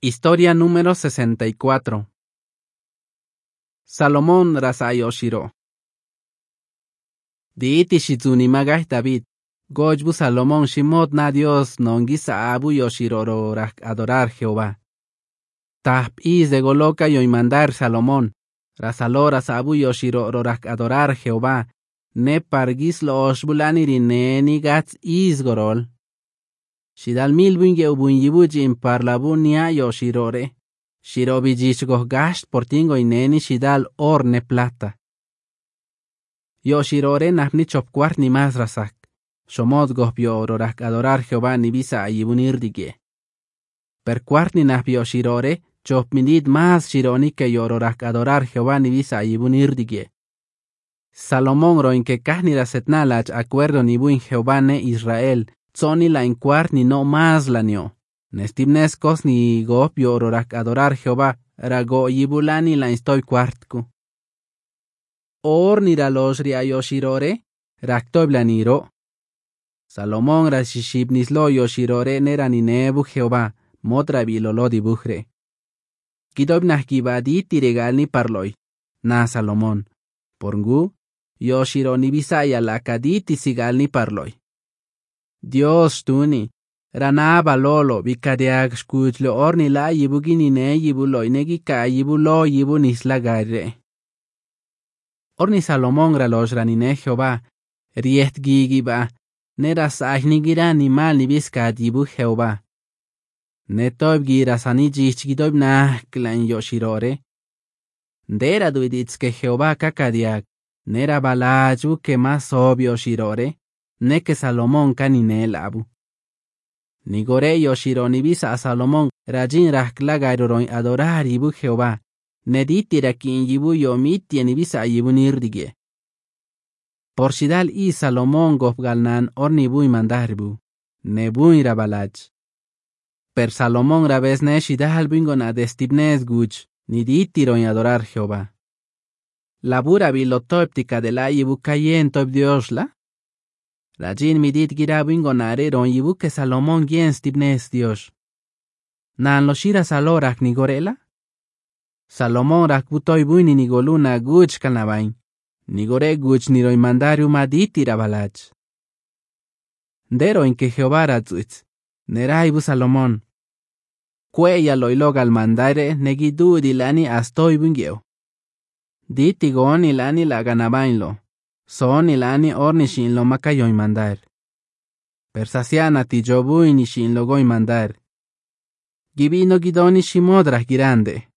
Historia número 64. Salomón Rasayoshiro. Diiti shizuni magah David. Gojbu Salomón shimot na Dios nongisa abu yoshiroro adorar Jehová. Tahp is de goloka yoimandar Salomón. Rasaloras abu yoshiroro adorar Jehová. Ne pargis lo oshbulani rineni gats is gorol. Shidal milbunge ubunyibuji in parlabunia yoshirore. Shirobi jishgoh gasht portingo ineni shidal or ne plata. Yoshirore nahni chopkwart ni más rasak. Shomod gohbio ororak adorar Jehová ni visa ayibunirdige. Per kwart ni nahbi yoshirore, chopminid más shironi que yororak adorar Jehová ni visa ayibunirdige. Salomón ro in que kahni rasetnalach acuerdo ni buin Jehová ne Israel. Tsoni la en kwart ni no más la nio. Nestibneskos ni gopio ororak adorar Jehová, rago yibulani la estoy cuartku. Or ni ralos yoshirore, raktoblaniro. Salomón rashishibnislo yoshirore nerani nebu Jehová, motra bilolo dibujre. Kidobnahkibadi tiregalni parloy. Na Salomón. Porngu, yoshironi bisaya la kaditi sigalni parloy. Dios tuni, ranaba lolo, bikadeag skutlo orni la yibugini ne yibuloy negika yibulo yibunisla garre. Orni Salomón ralos ranine Jehová, riet gigiba, neras ahnigira ni mal ni biskat yibu Jehová. Netob girasani jichgidob nah klan yoshirore. Dera duiditske Jehová kakadiag, nera balaju que más obvio shirore. Ne que Salomón canine labu. Nigore yoshironi bisa a Salomón rajin rahklagaroin adorar yibu Jehová. Neditira kin yibu yomiti ni bisa yibunirdige. Por shidal y Salomón gofgalnan ornibu mandarbu. Nebu rabalach. Per Salomón rabes ne shidal bingona destibnes guch. Niditiroin adorar Jehová. Labura bilotoptica de la yibu kayen top diosla. Rajin midit girabingo nareron yibu que Salomón gens tibnes Dios. Nan lo shira salorak ni gorela? Salomón rakbutoy buini ni goluna guch kanabain. Ni gore guch ni roi mandariu maditi rabalach. Dero en que Jehová ratzuitz. Neraibu Salomón. Cuella lo ilogal mandare negidu dilani astoy bungeo. Diti gon ilani la ganabainlo. Son ilani ornishin lo makayoy mandar. Persasiana ti jobu inishin lo goy mandar. Gibino gidoni shimodra girande.